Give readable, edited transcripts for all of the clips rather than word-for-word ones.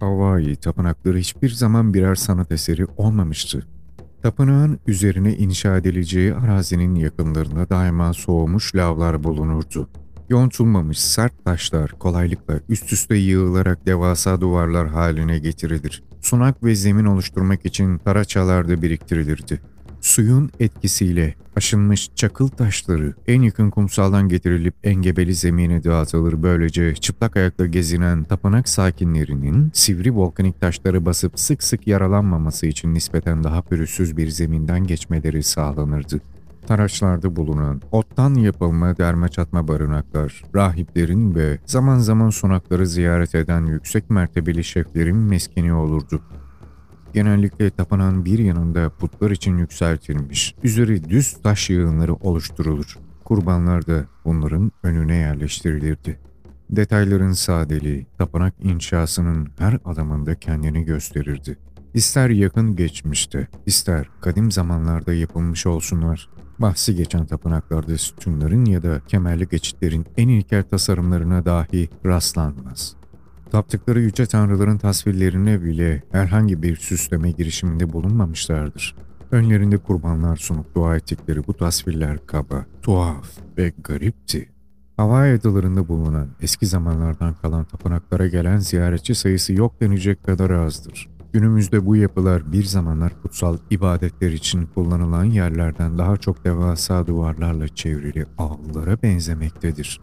Hawaii tapınakları hiçbir zaman birer sanat eseri olmamıştı. Tapınağın üzerine inşa edileceği arazinin yakınlarında daima soğumuş lavlar bulunurdu. Yontulmamış sert taşlar kolaylıkla üst üste yığılarak devasa duvarlar haline getirilir. Sunak ve zemin oluşturmak için taraçalar da biriktirilirdi. Suyun etkisiyle aşınmış çakıl taşları en yakın kumsaldan getirilip engebeli zemine dağıtılır. Böylece çıplak ayakla gezinen tapınak sakinlerinin sivri volkanik taşları basıp sık sık yaralanmaması için nispeten daha pürüzsüz bir zeminden geçmeleri sağlanırdı. Taraçlarda bulunan ottan yapılma derme çatma barınaklar, rahiplerin ve zaman zaman sunakları ziyaret eden yüksek mertebeli şeflerin meskeni olurdu. Genellikle tapınağın bir yanında putlar için yükseltilmiş, üzeri düz taş yığınları oluşturulur. Kurbanlar da bunların önüne yerleştirilirdi. Detayların sadeliği, tapınak inşasının her adımında kendini gösterirdi. İster yakın geçmişte, ister kadim zamanlarda yapılmış olsunlar, bahsi geçen tapınaklarda sütunların ya da kemerli geçitlerin en ilkel tasarımlarına dahi rastlanmaz. Taptıkları yüce tanrıların tasvirlerine bile herhangi bir süsleme girişiminde bulunmamışlardır. Önlerinde kurbanlar sunup dua ettikleri bu tasvirler kaba, tuhaf ve garipti. Hawaii adalarında bulunan eski zamanlardan kalan tapınaklara gelen ziyaretçi sayısı yok denecek kadar azdır. Günümüzde bu yapılar bir zamanlar kutsal ibadetler için kullanılan yerlerden daha çok devasa duvarlarla çevrili avlulara benzemektedir.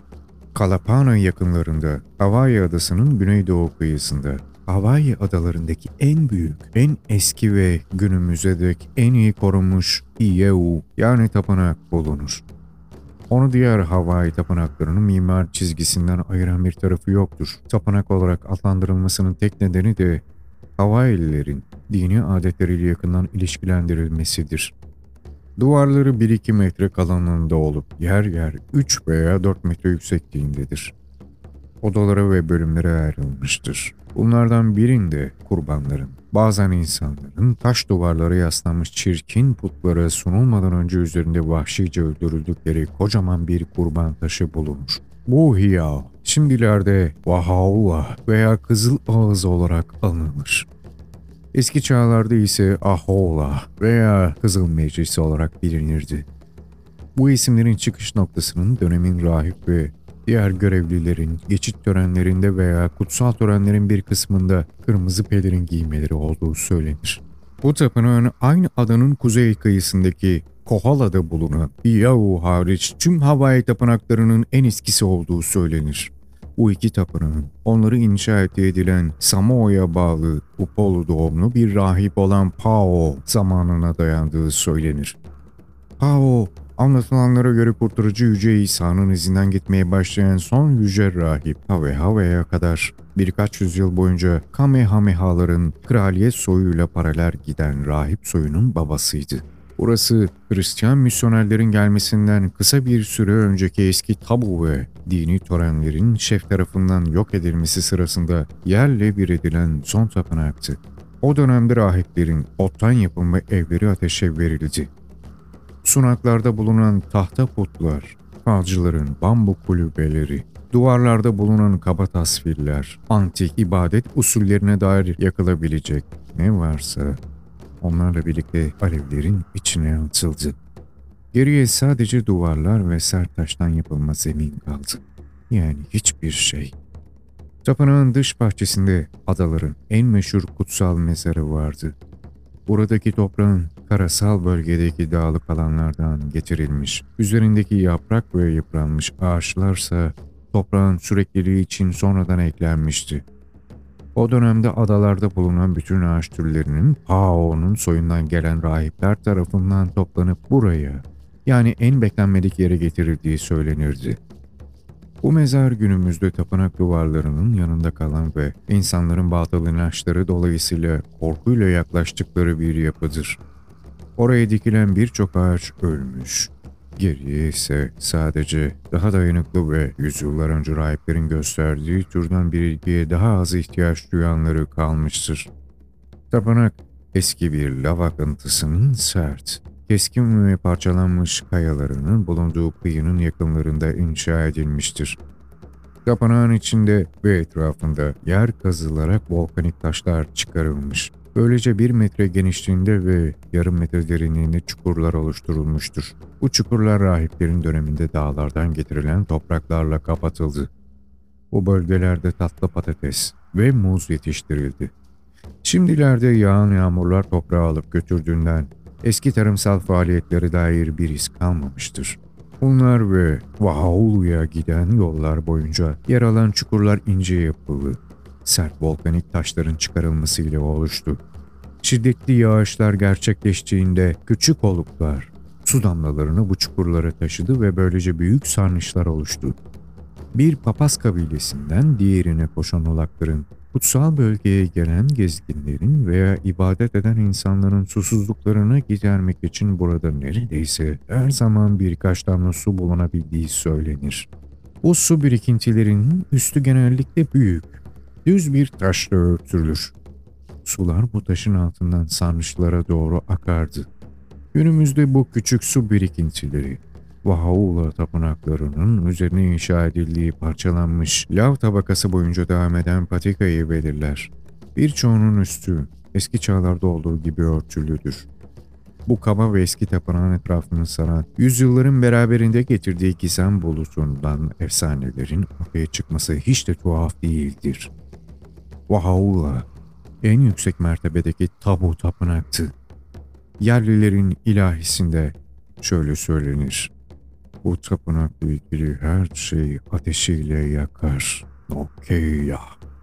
Kalapana yakınlarında, Hawaii adasının güneydoğu kıyısında, Hawaii adalarındaki en büyük, en eski ve günümüze dek en iyi korunmuş Ieu yani tapınak bulunur. Onu diğer Hawaii tapınaklarının mimar çizgisinden ayıran bir tarafı yoktur. Tapınak olarak adlandırılmasının tek nedeni de Hawaiililerin dini adetleriyle yakından ilişkilendirilmesidir. Duvarları 1-2 metre kalınlığında olup yer yer 3 veya 4 metre yüksekliğindedir. Odalara ve bölümlere ayrılmıştır. Bunlardan birinde kurbanların, bazen insanların taş duvarlara yaslanmış çirkin putlara sunulmadan önce üzerinde vahşice öldürüldükleri kocaman bir kurban taşı bulunur. Bu hiya, şimdilerde Wahaula veya Kızıl Ağız olarak anılır. Eski çağlarda ise Ahola veya Kızıl Meclisi olarak bilinirdi. Bu isimlerin çıkış noktasının dönemin rahip ve diğer görevlilerin geçit törenlerinde veya kutsal törenlerin bir kısmında kırmızı pelerin giymeleri olduğu söylenir. Bu tapınağın aynı adanın kuzey kıyısındaki Kohala'da bulunan Iau hariç tüm Hawaii tapınaklarının en eskisi olduğu söylenir. Bu iki tapınağın onları inşa edilen Samoa'ya bağlı Upolu doğumlu bir rahip olan Pao zamanına dayandığı söylenir. Pao, anlatılanlara göre kurtarıcı Yüce İsa'nın izinden gitmeye başlayan son yüce rahip Hawehawe'ye kadar birkaç yüzyıl boyunca Kamehamehaların kraliyet soyuyla paralel giden rahip soyunun babasıydı. Burası Hristiyan misyonerlerin gelmesinden kısa bir süre önceki eski tabu ve dini törenlerin şef tarafından yok edilmesi sırasında yerle bir edilen son tapınaktı. O dönemde rahiplerin ottan yapılma evleri ateşe verildi. Sunaklarda bulunan tahta putlar, falcıların bambu kulübeleri, duvarlarda bulunan kaba tasvirler, antik ibadet usullerine dair yakılabilecek ne varsa onlarla birlikte alevlerin içine atıldı. Geriye sadece duvarlar ve sert taştan yapılma zemin kaldı. Yani hiçbir şey. Tapınağın dış bahçesinde adaların en meşhur kutsal mezarı vardı. Buradaki toprağın karasal bölgedeki dağlık alanlardan getirilmiş, üzerindeki yaprak ve yıpranmış ağaçlarsa toprağın sürekliliği için sonradan eklenmişti. O dönemde adalarda bulunan bütün ağaç türlerinin Pao'nun soyundan gelen rahipler tarafından toplanıp buraya, yani en beklenmedik yere getirildiği söylenirdi. Bu mezar günümüzde tapınak duvarlarının yanında kalan ve insanların batıl inançları dolayısıyla korkuyla yaklaştıkları bir yapıdır. Oraya dikilen birçok ağaç ölmüş. Geriye ise sadece daha dayanıklı ve yüzyıllar önce rahiplerin gösterdiği türden bir ilgiye daha az ihtiyaç duyanları kalmıştır. Tapınak eski bir lav akıntısının sert, keskin ve parçalanmış kayalarının bulunduğu kıyının yakınlarında inşa edilmiştir. Tapınağın içinde ve etrafında yer kazılarak volkanik taşlar çıkarılmış. Böylece 1 metre genişliğinde ve yarım metre derinliğinde çukurlar oluşturulmuştur. Bu çukurlar rahiplerin döneminde dağlardan getirilen topraklarla kapatıldı. Bu bölgelerde tatlı patates ve muz yetiştirildi. Şimdilerde yağan yağmurlar toprağı alıp götürdüğünden eski tarımsal faaliyetlere dair bir iz kalmamıştır. Bunlar ve Vahaulu'ya giden yollar boyunca yer alan çukurlar ince yapılı, sert volkanik taşların çıkarılmasıyla oluştu. Şiddetli yağışlar gerçekleştiğinde küçük oluklar su damlalarını bu çukurlara taşıdı ve böylece büyük sarnıçlar oluştu. Bir papaz kabilesinden diğerine koşan olakların, kutsal bölgeye gelen gezginlerin veya ibadet eden insanların susuzluklarını gidermek için burada neredeyse her zaman birkaç damla su bulunabildiği söylenir. Bu su birikintilerinin üstü genellikle büyük, düz bir taşla örtülür. Sular bu taşın altından sarnıçlara doğru akardı. Günümüzde bu küçük su birikintileri, Vahaula tapınaklarının üzerine inşa edildiği parçalanmış lav tabakası boyunca devam eden patikayı belirler. Birçoğunun üstü eski çağlarda olduğu gibi örtülüdür. Bu kaba ve eski tapınağın etrafını saran, yüzyılların beraberinde getirdiği gizem bulutundan efsanelerin ortaya çıkması hiç de tuhaf değildir. Vahaula, en yüksek mertebedeki tabu tapınaktı. Yerlilerin ilahisinde şöyle söylenir: bu tapınakla ilgili her şeyi ateşiyle yakar. Okeya,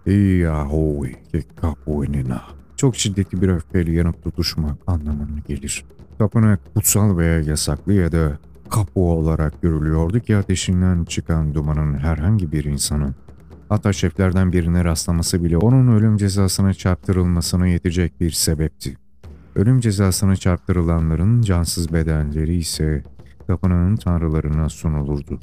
Yahovi, Kekapuenina. Çok şiddetli bir öfkeyle yanıp tutuşmak anlamına gelir. Tapınak kutsal veya yasaklı ya da kapu olarak görülüyordu ki ateşinden çıkan dumanın herhangi bir insanın, hatta şeflerden birine rastlaması bile onun ölüm cezasına çarptırılmasına yetecek bir sebepti. Ölüm cezasına çarptırılanların cansız bedenleri ise tapınağın tanrılarına sunulurdu.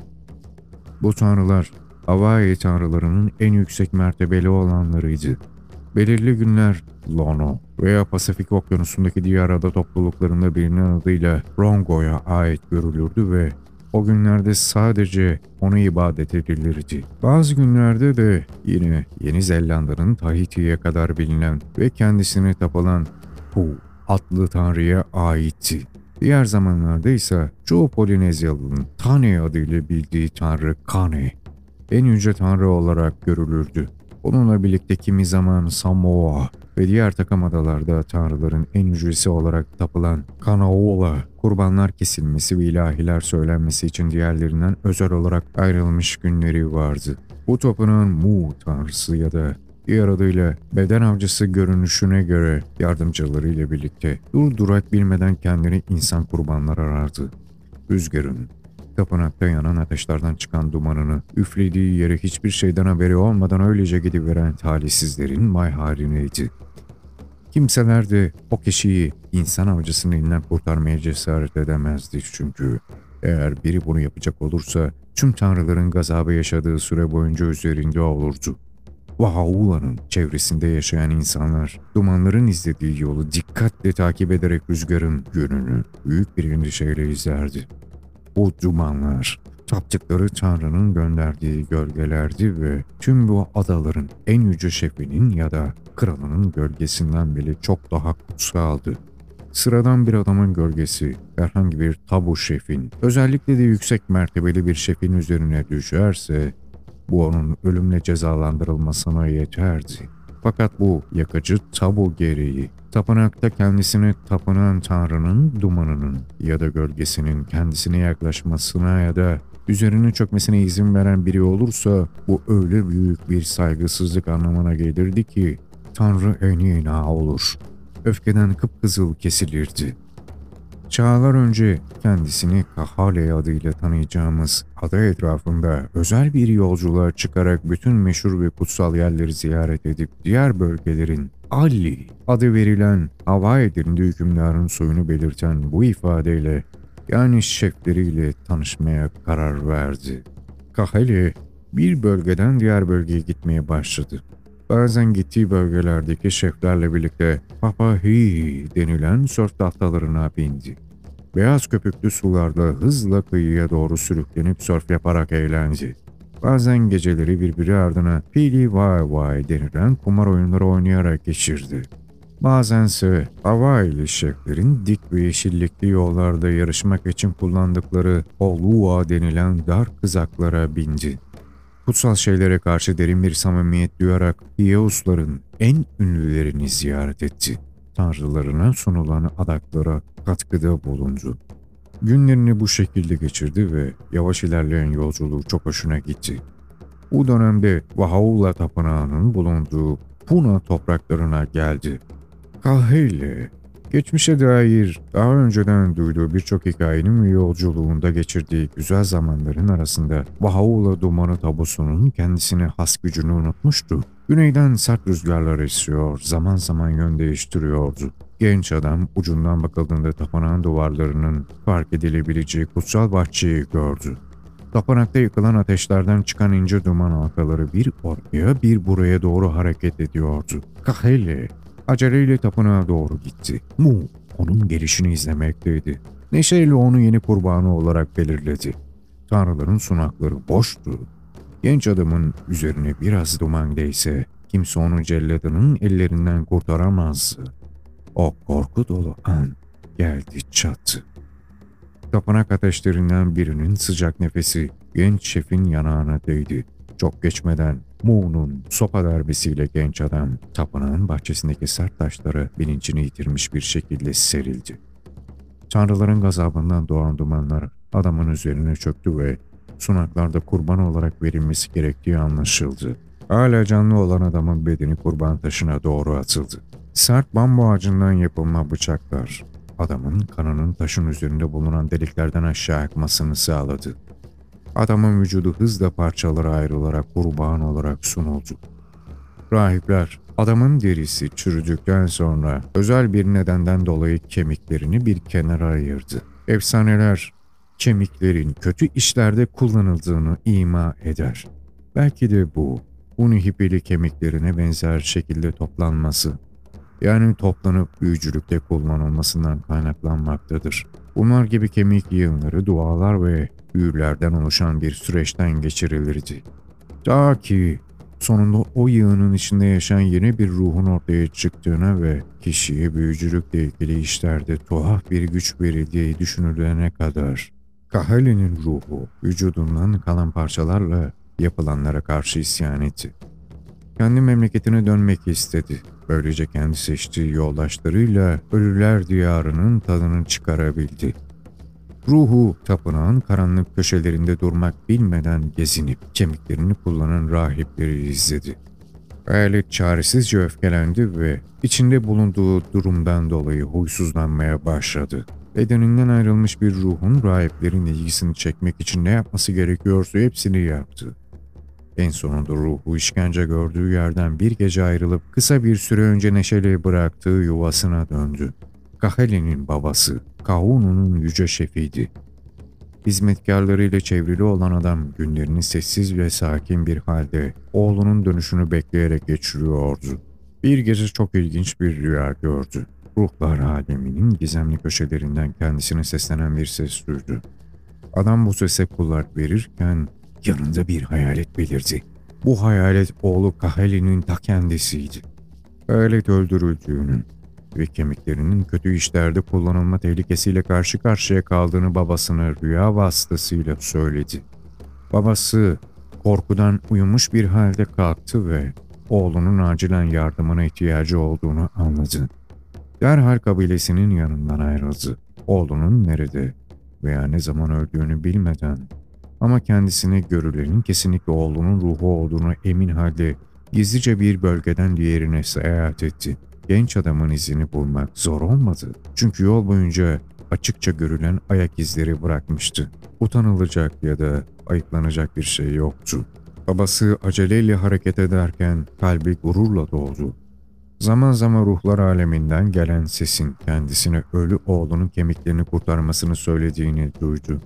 Bu tanrılar, Hawaii tanrılarının en yüksek mertebeli olanlarıydı. Belirli günler Lono veya Pasifik Okyanusu'ndaki diğer ada topluluklarında bilinen adıyla Rongo'ya ait görülürdü ve o günlerde sadece ona ibadet edilirdi. Bazı günlerde de yine Yeni Zelanda'nın Tahiti'ye kadar bilinen ve kendisine tapılan Hu adlı tanrıya aitti. Diğer zamanlarda ise çoğu Polinezyalı'nın Tane adıyla bildiği tanrı Kane, en yüce tanrı olarak görülürdü. Onunla birlikte kimi zaman Samoa ve diğer takım adalarda tanrıların en yücesi olarak tapılan Kanaola, kurbanlar kesilmesi ve ilahiler söylenmesi için diğerlerinden özel olarak ayrılmış günleri vardı. Bu tapınağın Mu tanrısı ya da diğer adıyla beden avcısı görünüşüne göre yardımcılarıyla birlikte durdurak bilmeden kendini insan kurbanlar arardı. Rüzgarın, tapınakta yanan ateşlerden çıkan dumanını üflediği yere hiçbir şeyden haberi olmadan öylece gidiveren talihsizlerin mayhalineydi. Kimseler de o kişiyi insan avcısının elinden kurtarmaya cesaret edemezdi çünkü eğer biri bunu yapacak olursa tüm tanrıların gazabı yaşadığı süre boyunca üzerinde olurdu. Vahaula'nın çevresinde yaşayan insanlar dumanların izlediği yolu dikkatle takip ederek rüzgarın yönünü büyük bir endişeyle izlerdi. Bu dumanlar taptıkları tanrının gönderdiği gölgelerdi ve tüm bu adaların en yüce şefinin ya da kralının gölgesinden bile çok daha kutsaldı. Sıradan bir adamın gölgesi herhangi bir tabu şefin, özellikle de yüksek mertebeli bir şefin üzerine düşerse bu onun ölümle cezalandırılmasına yeterdi. Fakat bu yakıcı tabu gereği tapınakta kendisine tapınan tanrının dumanının ya da gölgesinin kendisine yaklaşmasına ya da üzerine çökmesine izin veren biri olursa bu öyle büyük bir saygısızlık anlamına gelirdi ki tanrı enina olur. Öfkeden kıpkızıl kesilirdi. Çağlar önce kendisini Kahale adıyla tanıyacağımız ada etrafında özel bir yolculuğa çıkarak bütün meşhur ve kutsal yerleri ziyaret edip diğer bölgelerin Ali adı verilen Hawaii'lerinde hükümdarın soyunu belirten bu ifadeyle yani şefleriyle tanışmaya karar verdi. Kahale bir bölgeden diğer bölgeye gitmeye başladı. Bazen gittiği bölgelerdeki şeflerle birlikte Papahi denilen sörf tahtalarına bindi. Beyaz köpüklü sularda hızla kıyıya doğru sürüklenip sörf yaparak eğlendi. Bazen geceleri birbiri ardına Pili Vay Vay denilen kumar oyunları oynayarak geçirdi. Bazense Havaili şeflerin dik ve yeşillikli yollarda yarışmak için kullandıkları Oluwa denilen dar kızaklara bindi. Kutsal şeylere karşı derin bir samimiyet duyarak Hiyeusların en ünlülerini ziyaret etti. Tanrılarına sunulan adaklara katkıda bulundu. Günlerini bu şekilde geçirdi ve yavaş ilerleyen yolculuğu çok hoşuna gitti. Bu dönemde Valhalla Tapınağı'nın bulunduğu Puna topraklarına geldi. Kahile, geçmişe dair daha önceden duyduğu birçok hikayenin ve yolculuğunda geçirdiği güzel zamanların arasında Valhalla dumanı tabusunun kendisine has gücünü unutmuştu. Güneyden sert rüzgarlar esiyor, zaman zaman yön değiştiriyordu. Genç adam ucundan bakıldığında tapınağın duvarlarının fark edilebileceği kutsal bahçeyi gördü. Tapınakta yıkılan ateşlerden çıkan ince duman halkaları bir oraya bir buraya doğru hareket ediyordu. Kahele aceleyle tapınağa doğru gitti. Mu onun gelişini izlemekteydi. Neşeyle onu yeni kurbanı olarak belirledi. Tanrıların sunakları boştu. Genç adamın üzerine biraz duman değse kimse onu celladının ellerinden kurtaramazdı. O korku dolu an geldi çattı. Tapınak ateşlerinden birinin sıcak nefesi genç şefin yanağına değdi. Çok geçmeden Mu'nun sopa darbesiyle genç adam tapınağın bahçesindeki sert taşlara bilincini yitirmiş bir şekilde serildi. Tanrıların gazabından doğan dumanlar adamın üzerine çöktü ve sunaklarda kurban olarak verilmesi gerektiği anlaşıldı. Hala canlı olan adamın bedeni kurban taşına doğru atıldı. Sert bambu ağacından yapılma bıçaklar adamın kanının taşın üzerinde bulunan deliklerden aşağı akmasını sağladı. Adamın vücudu hızla parçalara ayrılarak kurban olarak sunuldu. Rahipler, adamın derisi çürüdükten sonra özel bir nedenden dolayı kemiklerini bir kenara ayırdı. Efsaneler, kemiklerin kötü işlerde kullanıldığını ima eder. Belki de bu, Unihipili kemiklerine benzer şekilde toplanması, yani toplanıp büyücülükte kullanılmasından kaynaklanmaktadır. Bunlar gibi kemik yığınları dualar ve büyülerden oluşan bir süreçten geçirilirdi. Ta ki sonunda o yığının içinde yaşayan yeni bir ruhun ortaya çıktığına ve kişiye büyücülükle ilgili işlerde tuhaf bir güç verildiği düşünülene kadar. Kahale'nin ruhu vücudundan kalan parçalarla yapılanlara karşı isyan etti. Kendi memleketine dönmek istedi. Böylece kendi seçtiği yoldaşlarıyla ölüler diyarının tadını çıkarabildi. Ruhu tapınağın karanlık köşelerinde durmak bilmeden gezinip kemiklerini kullanan rahipleri izledi. Hayalet çaresizce öfkelendi ve içinde bulunduğu durumdan dolayı huysuzlanmaya başladı. Bedeninden ayrılmış bir ruhun rahiplerin ilgisini çekmek için ne yapması gerekiyorsa hepsini yaptı. En sonunda ruhu işkence gördüğü yerden bir gece ayrılıp kısa bir süre önce neşeli bıraktığı yuvasına döndü. Kahale'nin babası, Kahunu'nun yüce şefiydi. Hizmetkarlarıyla çevrili olan adam günlerini sessiz ve sakin bir halde oğlunun dönüşünü bekleyerek geçiriyordu. Bir gece çok ilginç bir rüya gördü. Ruhlar aleminin gizemli köşelerinden kendisine seslenen bir ses duydu. Adam bu sese kulak verirken yanında bir hayalet belirdi. Bu hayalet oğlu Kahale'nin ta kendisiydi. Hayalet öldürüldüğünün ve kemiklerinin kötü işlerde kullanılma tehlikesiyle karşı karşıya kaldığını babasına rüya vasıtasıyla söyledi. Babası korkudan uyumuş bir halde kalktı ve oğlunun acilen yardımına ihtiyacı olduğunu anladı. Derhal kabilesinin yanından ayrıldı. Oğlunun nerede veya ne zaman öldüğünü bilmeden ama kendisine görülenin kesinlikle oğlunun ruhu olduğunu emin halde gizlice bir bölgeden diğerine seyahat etti. Genç adamın izini bulmak zor olmadı. Çünkü yol boyunca açıkça görülen ayak izleri bırakmıştı. Utanılacak ya da ayıplanacak bir şey yoktu. Babası aceleyle hareket ederken kalbi gururla doldu. Zaman zaman ruhlar aleminden gelen sesin kendisine ölü oğlunun kemiklerini kurtarmasını söylediğini duydu.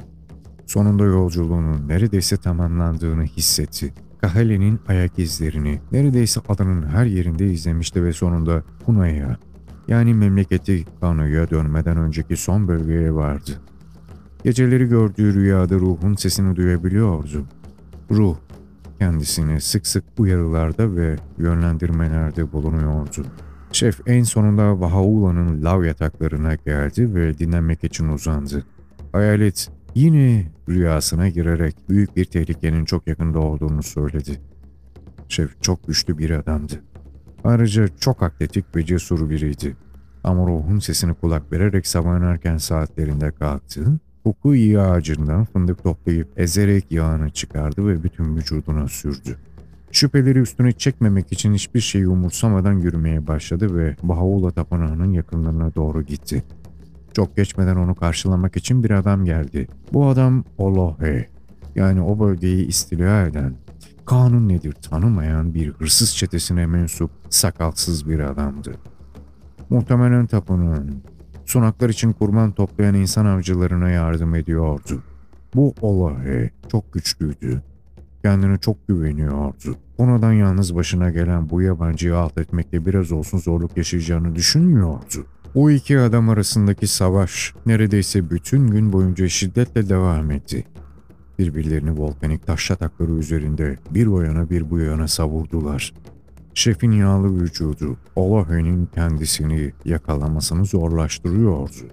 Sonunda yolculuğunun neredeyse tamamlandığını hissetti. Kahale'nin ayak izlerini neredeyse adanın her yerinde izlemişti ve sonunda Puna'ya, yani memleketi Kanu'ya dönmeden önceki son bölgeye vardı. Geceleri gördüğü rüyada ruhun sesini duyabiliyordu. Ruh kendisine sık sık uyarılarda ve yönlendirmelerde bulunuyordu. Şef en sonunda Vahaula'nın lav yataklarına geldi ve dinlenmek için uzandı. Hayalet yine rüyasına girerek büyük bir tehlikenin çok yakında olduğunu söyledi. Şef çok güçlü bir adamdı. Ayrıca çok atletik ve cesur biriydi. Ama ruhun sesini kulak vererek sabahın erken saatlerinde kalktı, Fukui ağacından fındık toplayıp ezerek yağını çıkardı ve bütün vücuduna sürdü. Şüpheleri üstüne çekmemek için hiçbir şeyi umursamadan yürümeye başladı ve Bahaula Tapınağı'nın yakınlarına doğru gitti. Çok geçmeden onu karşılamak için bir adam geldi. Bu adam Olohe, yani o bölgeyi istila eden, kanun nedir tanımayan bir hırsız çetesine mensup sakalsız bir adamdı. Muhtemelen tapınağın, sunaklar için kurban toplayan insan avcılarına yardım ediyordu. Bu Olohe çok güçlüydü. Kendine çok güveniyordu. Sonradan yalnız başına gelen bu yabancıyı alt etmekte biraz olsun zorluk yaşayacağını düşünmüyordu. O iki adam arasındaki savaş neredeyse bütün gün boyunca şiddetle devam etti. Birbirlerini volkanik taş yatakları üzerinde bir o yana bir bu yana savurdular. Şefin yağlı vücudu Olohe'nin kendisini yakalamasını zorlaştırıyordu.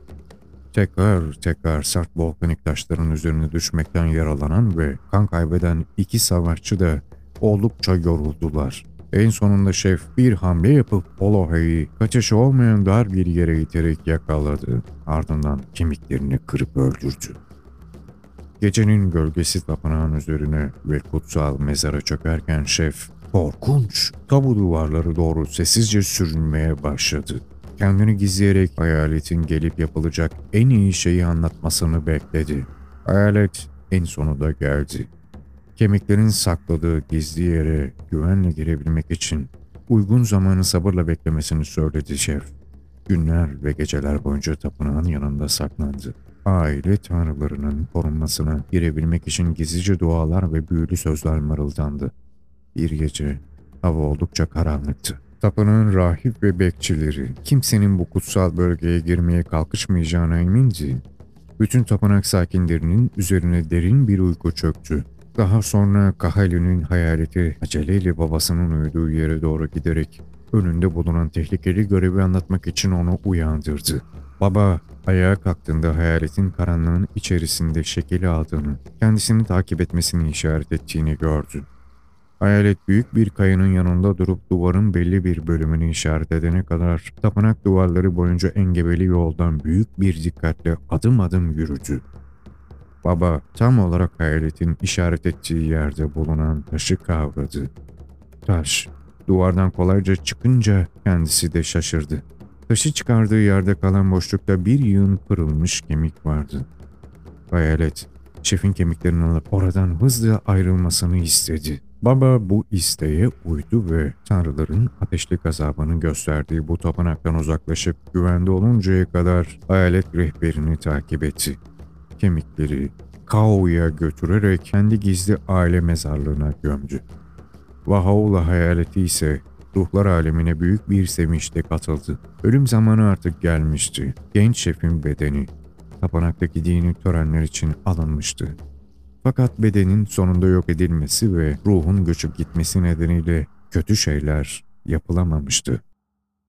Tekrar sert volkanik taşların üzerine düşmekten yaralanan ve kan kaybeden iki savaşçı da oldukça yoruldular. En sonunda şef bir hamle yapıp Olohe'yi kaçışı olmayan dar bir yere iterek yakaladı. Ardından kemiklerini kırıp öldürdü. Gecenin gölgesi tapınağın üzerine ve kutsal mezara çökerken şef korkunç tabu duvarları doğru sessizce sürünmeye başladı. Kendini gizleyerek hayaletin gelip yapılacak en iyi şeyi anlatmasını bekledi. Hayalet en sonunda geldi. Kemiklerin sakladığı gizli yere güvenle girebilmek için uygun zamanı sabırla beklemesini söyledi şef. Günler ve geceler boyunca tapınağın yanında saklandı. Aile tanrılarının korunmasına girebilmek için gizlice dualar ve büyülü sözler mırıldandı. Bir gece hava oldukça karanlıktı. Tapınağın rahip ve bekçileri kimsenin bu kutsal bölgeye girmeye kalkışmayacağına emindi. Bütün tapınak sakinlerinin üzerine derin bir uyku çöktü. Daha sonra Kahali'nin hayaleti aceleyle babasının uyuduğu yere doğru giderek önünde bulunan tehlikeli görevi anlatmak için onu uyandırdı. Baba ayağa kalktığında hayaletin karanlığın içerisinde şekil aldığını, kendisini takip etmesini işaret ettiğini gördü. Hayalet büyük bir kayanın yanında durup duvarın belli bir bölümünü işaret edene kadar tapınak duvarları boyunca engebeli yoldan büyük bir dikkatle adım adım yürüdü. Baba tam olarak hayaletin işaret ettiği yerde bulunan taşı kavradı. Taş duvardan kolayca çıkınca kendisi de şaşırdı. Taşı çıkardığı yerde kalan boşlukta bir yığın kırılmış kemik vardı. Hayalet şefin kemiklerini alıp oradan hızla ayrılmasını istedi. Baba bu isteğe uydu ve tanrıların ateşli gazabını gösterdiği bu tapınaktan uzaklaşıp güvende oluncaya kadar hayalet rehberini takip etti. Kemikleri Kao'ya götürerek kendi gizli aile mezarlığına gömdü. Vahaula hayaleti ise ruhlar alemine büyük bir sevinçle katıldı. Ölüm zamanı artık gelmişti. Genç şefin bedeni tapınaktaki dini törenler için alınmıştı. Fakat bedenin sonunda yok edilmesi ve ruhun göçüp gitmesi nedeniyle kötü şeyler yapılamamıştı.